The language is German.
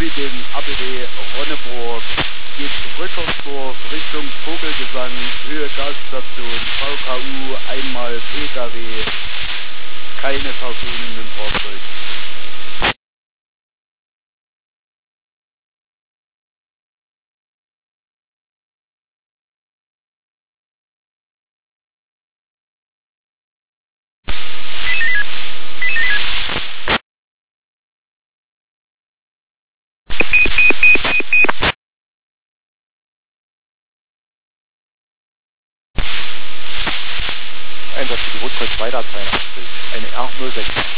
sowie dem ABW Ronneburg geht Rückersdorf Richtung Vogelgesang, Höhe Gasstation, VKU, einmal PKW, keine Personen im Fahrzeug. Einsatz für die Rotkreuz Weiter 82, eine R06.